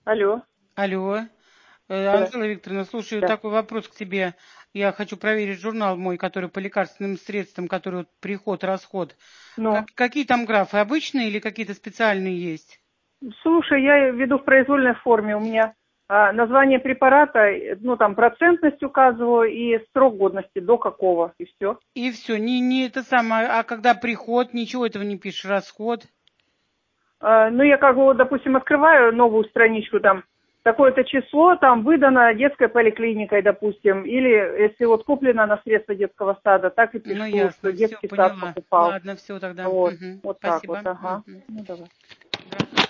Алло. Алло, Да. Анжела Викторовна, слушай, Да. такой вопрос к тебе. Я хочу проверить журнал мой, который по лекарственным средствам, который вот приход, расход. Ну, Какие там графы, обычные или какие-то специальные есть? слушай, я веду в произвольной форме. У меня название препарата, ну, там, процентность указываю и срок годности до какого, и все. И все, не это самое, а когда приход, ничего этого не пишешь, расход. Ну, я как бы, вот, допустим, открываю новую страничку, там, такое-то число, там, выдано детской поликлиникой, допустим, или если вот куплено на средства детского сада, так и Ну, пишу, что ясно, все, детский сад поняла. покупал. Ладно, все тогда. Вот, Мгм. вот так вот, Спасибо. ага. Мгм. Ну, давай. Да.